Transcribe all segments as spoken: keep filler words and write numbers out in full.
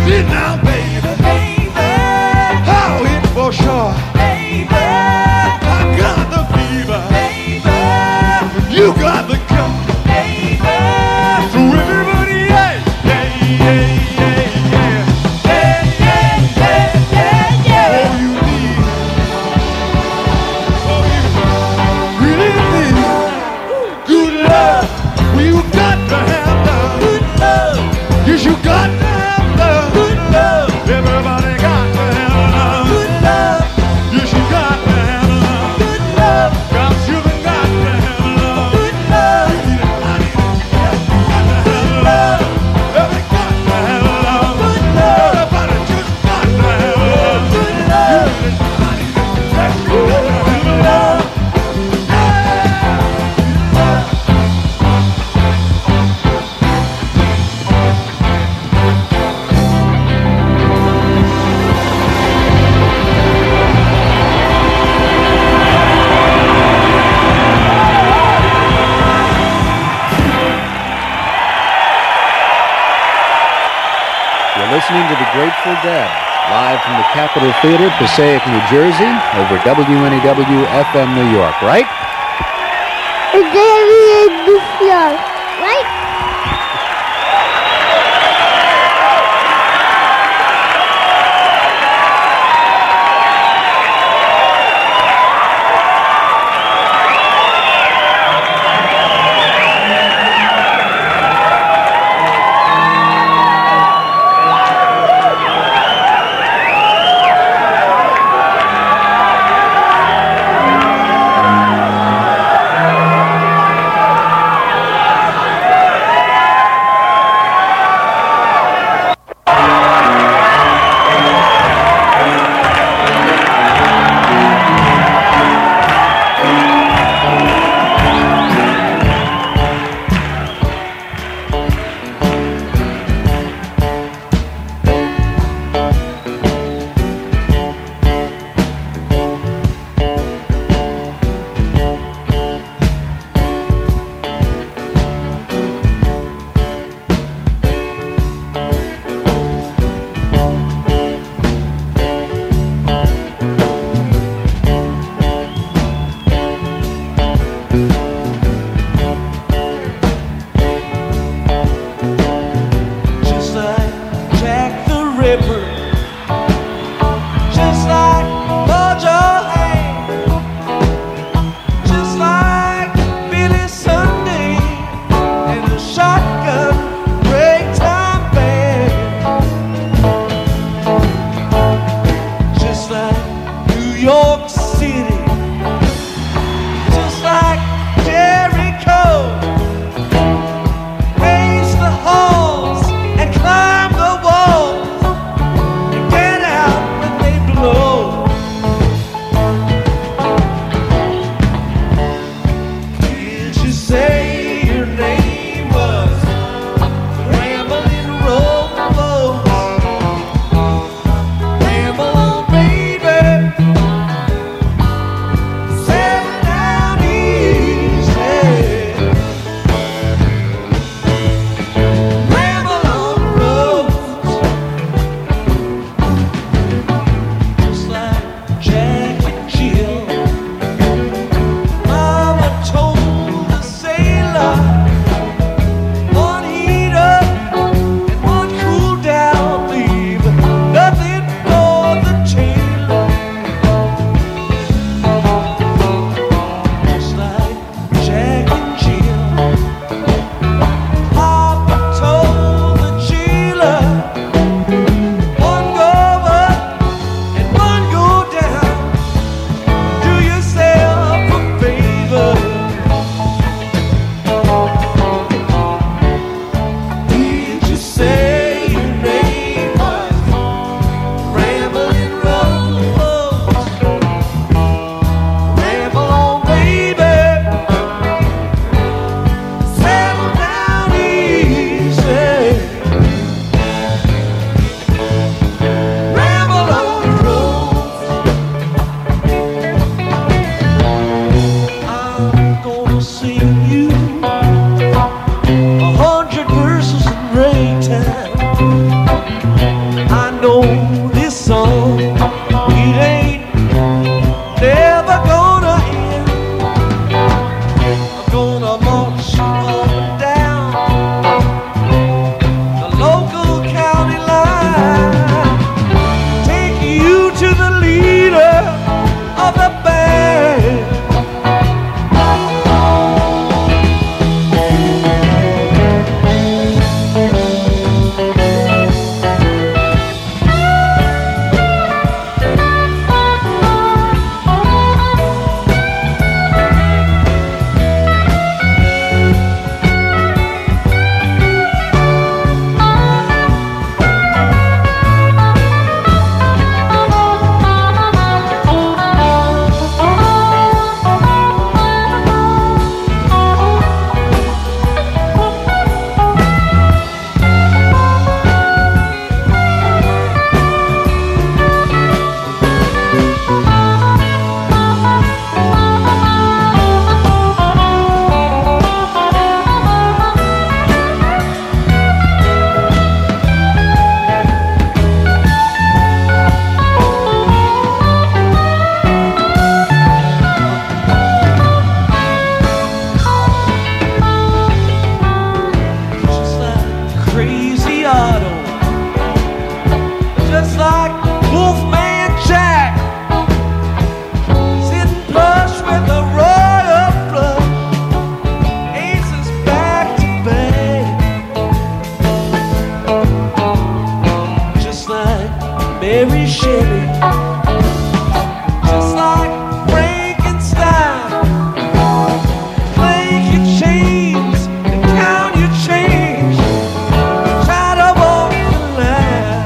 Sit down, baby. Baby. I'll hit for sure. Baby. I got the fever. Baby. You got the cure. Baby. So everybody, hey, hey, hey, hey, yeah. Hey, hey, hey, hey, yeah. All you need. All you really need. Good love. Well, you got to have love. Good love. Yes, you got to have love. Good love. Everybody got to have love. Good love. Yes, you got to have love. Good love. Got you got to have love. Good love. You need it. I need it. Yes, you got to have love. Everybody got to have love. Good love. Everybody just got to have love. Good love. You need it. I need it. Yes, you got to have love. Listening to the Grateful Dead, live from the Capitol Theater, Passaic, New Jersey, over W N E W F M New York, right? Right? know this song, it ain't never gonna end. I'm gonna march up and down the local county line, take you to the leader of the band. Mary Shelley, just like Frankenstein. Clank your chains and count your change. Try to walk the line.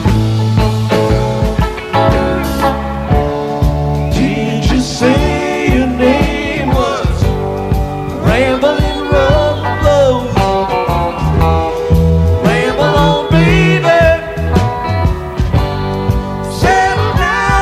Did you say your name was Rambling Rub Blows? Ramble on, baby. Settle down.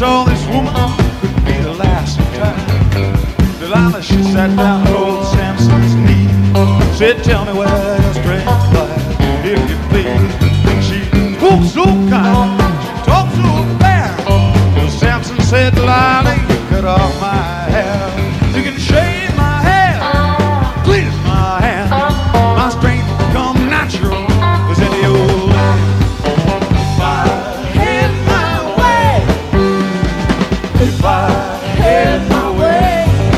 saw this woman could be the last time. Delilah, she sat down at old Samson's knee, said, tell me where your strength lies, if you please. She spoke so kind, she talked so fair. Well, Samson said, Delilah, you cut off my hair. You can shave my hair, please my hand. My strength will come natural as any old man. If I had my way, if I had my way,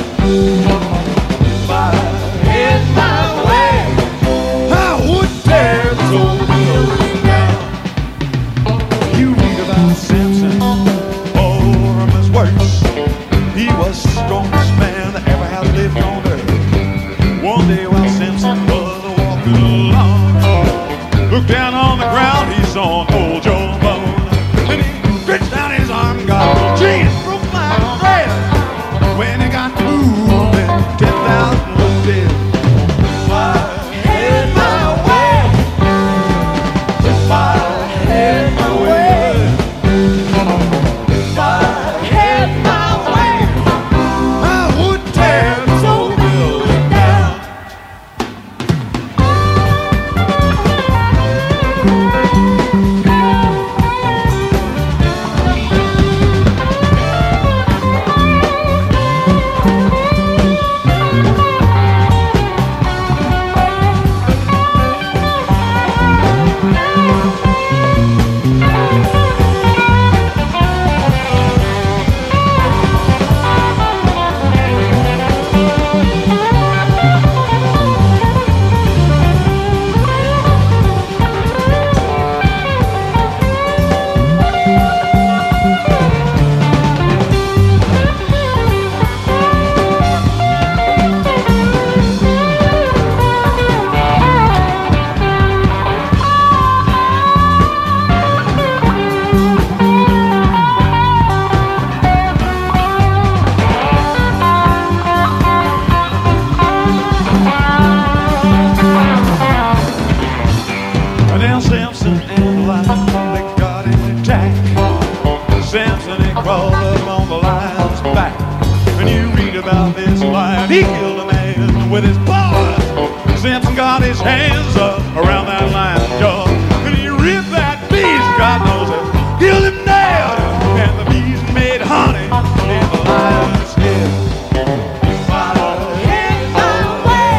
if I had my way, I would tear this old building down. You read about Samson, all from his works. He was the strongest man that ever has lived on earth. One day while Samson was walking along, looked down on the ground, he saw an old jawbone. And he stretched out his arm, got the chains broke like thread. When he got moving, ten thousand was dead. If I had my way, if I had my way, if I had my way, I would tear this old building down. And now Samson and Delilah, they got in attack. Samson, he crawled up on the lion's back. And you read about this lion, he killed a man with his paws. Samson got his hands up around that lion's jaw, and he ripped that beast, God knows it, killed him dead. And the beast made honey in the lion's head. If I had my way,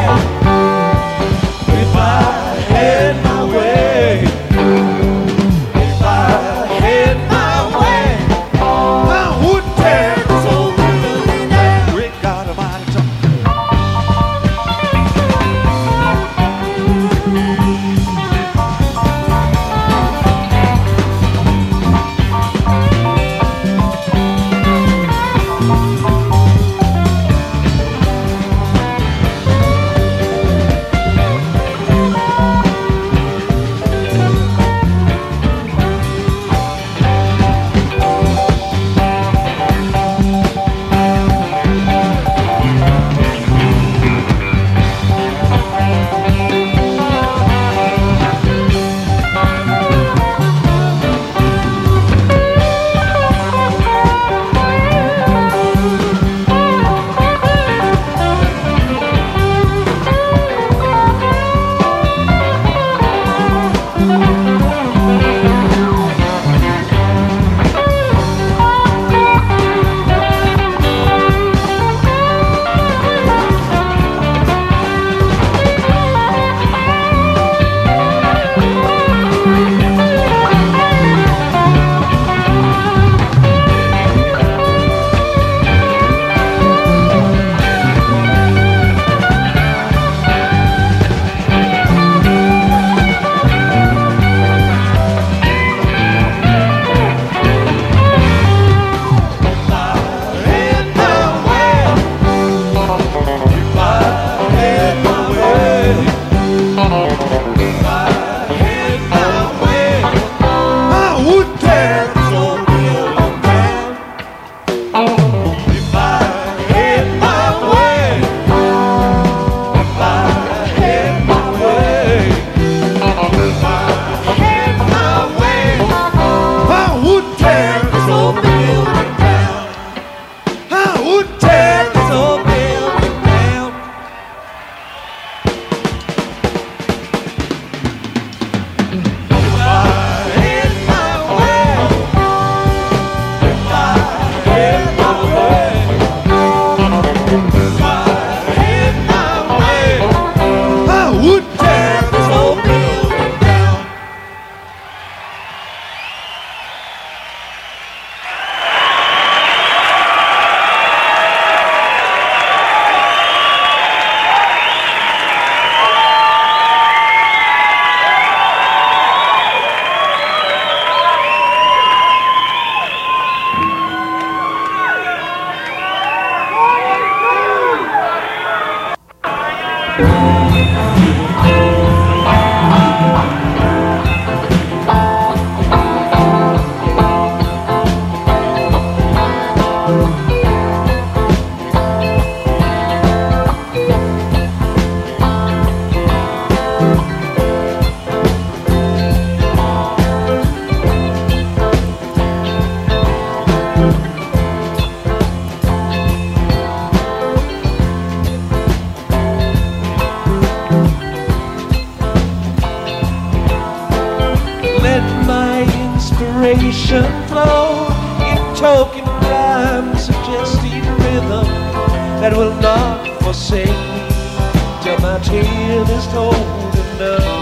if I had my way, if I had my way, I would tear this old building down. Great God Almighty, token rhyme, suggesting rhythm that will not forsake me till my tale is told enough.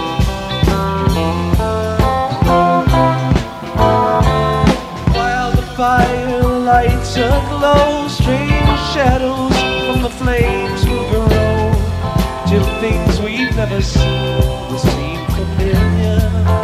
While the fire lights aglow, strange shadows from the flames will grow till things we've never seen will seem familiar.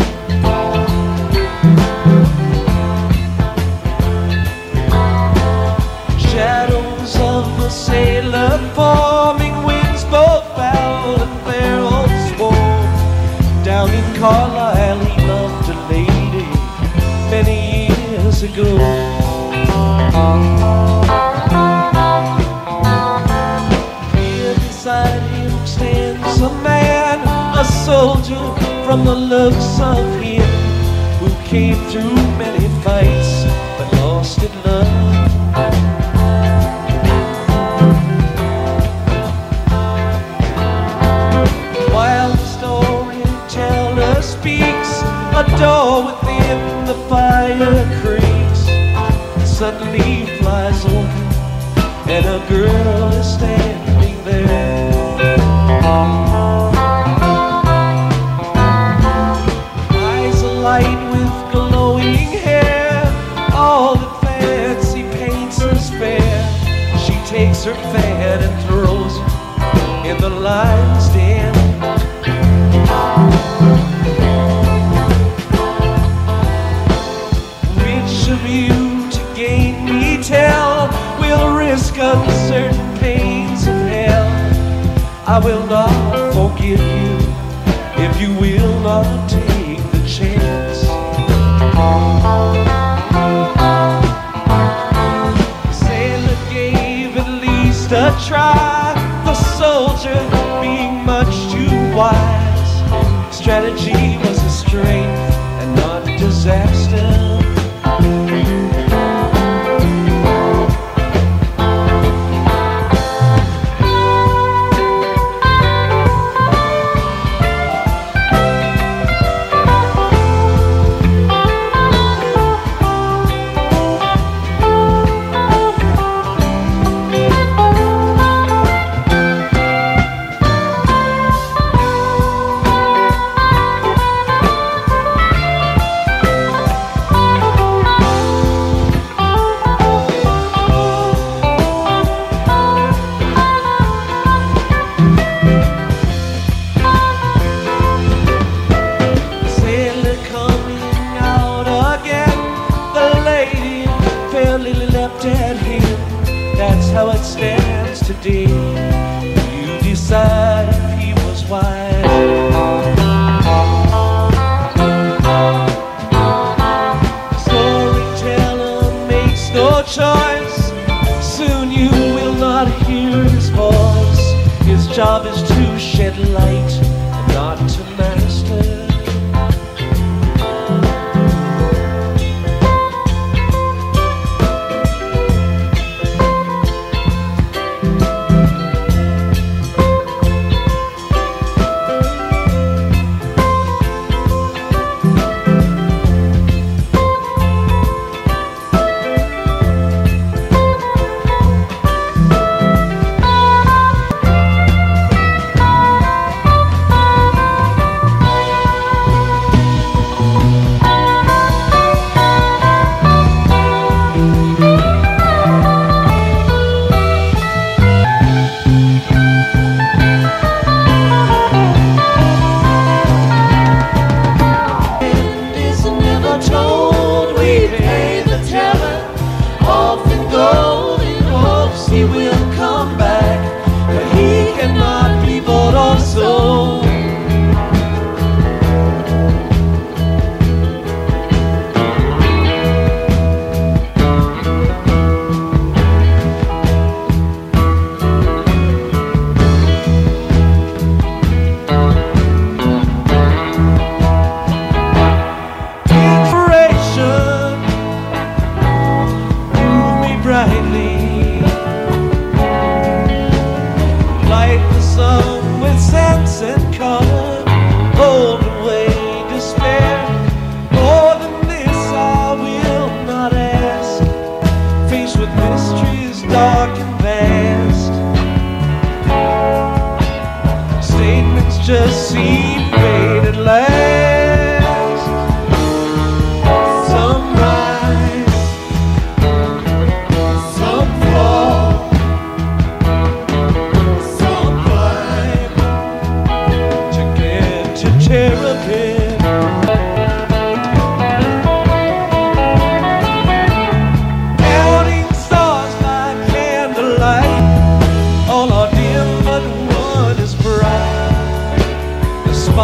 Shadows of a sailor forming winds both foul and fair old sport. Down in Carlisle he loved a lady many years ago. Here beside him stands a man, a soldier from the looks of him, who came through many fights but lost in love. While the storyteller speaks, a door within the fire creaks, suddenly flies open and a girl is standing there. Eyes alight with glowing hair, all that fancy paints is fair. She takes her fan and throws it in the lion's den. Which of you to gain me tell will risk uncertain pains of hell? I will not forgive you if you will not take the chance. The sailor gave at least a try, the soldier being much too wise. Strategy was a strength and not disaster. How it stands today, you decide if he was wise. Storyteller makes no choice, soon you will not hear his voice. His job is to shed light and not to master. He will come back, but he cannot be bought or sold. Inspiration, move me brightly. Light the sun with sense and color, hold away despair. More than this I will not ask, with mysteries dark and vast. Statements just seem vain at last. Some rise, some fall, some climb to get to cherubim. Counting stars by candlelight, all are dim but one is bright. The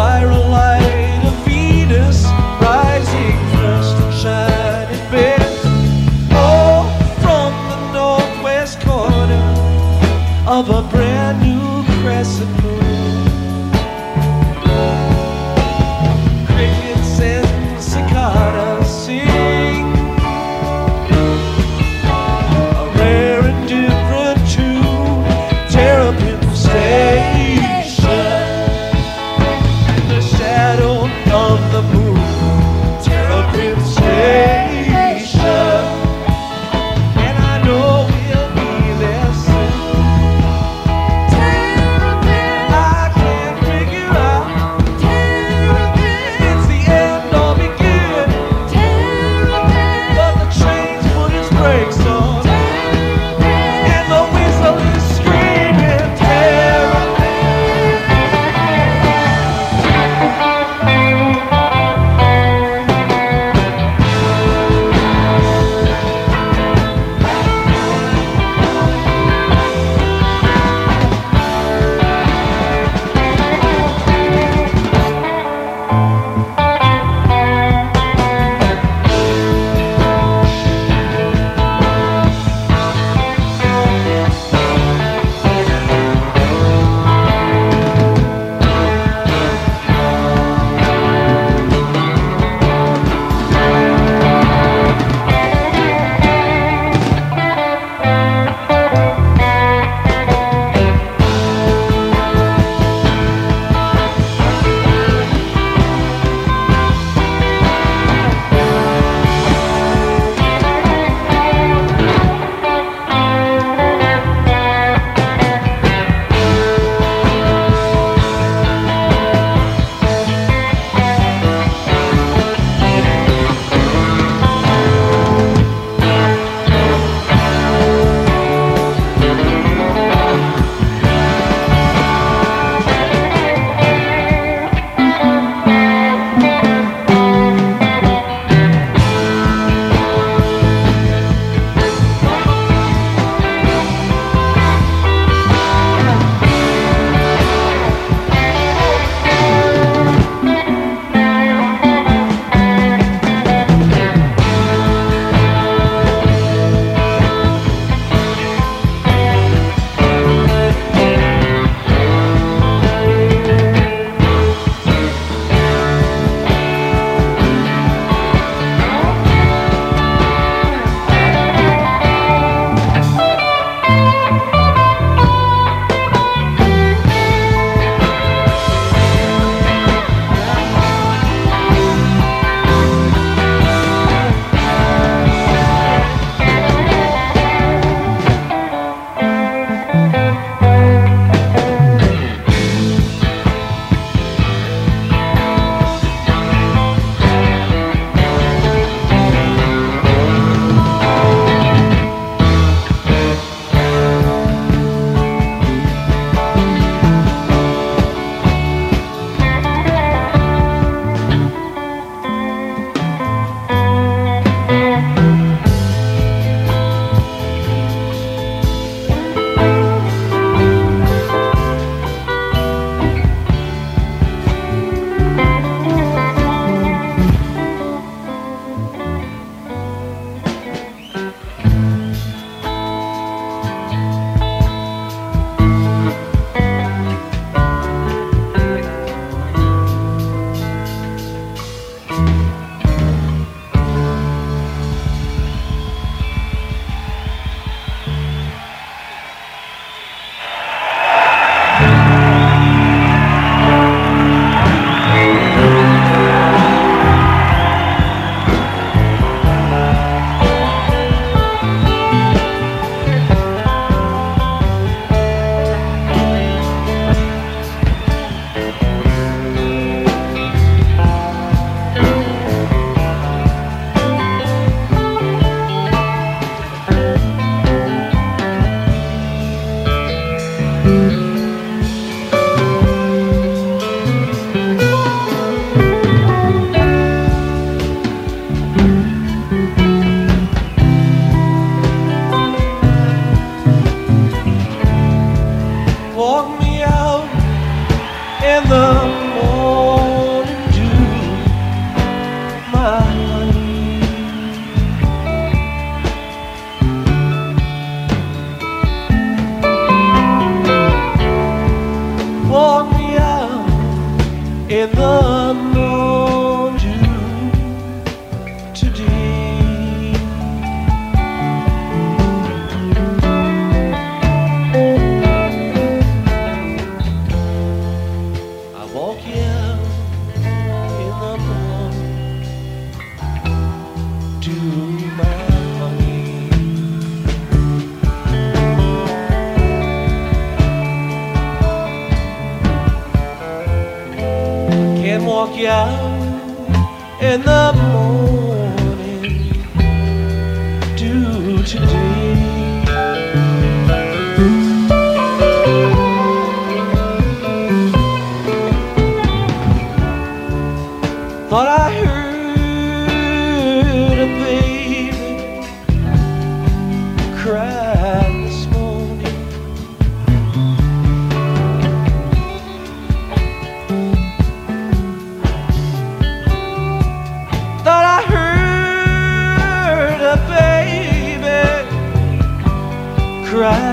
walk you out in the morning. Do today. Thought I heard a baby cry this morning. Thought I heard a baby cry.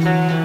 Thank you.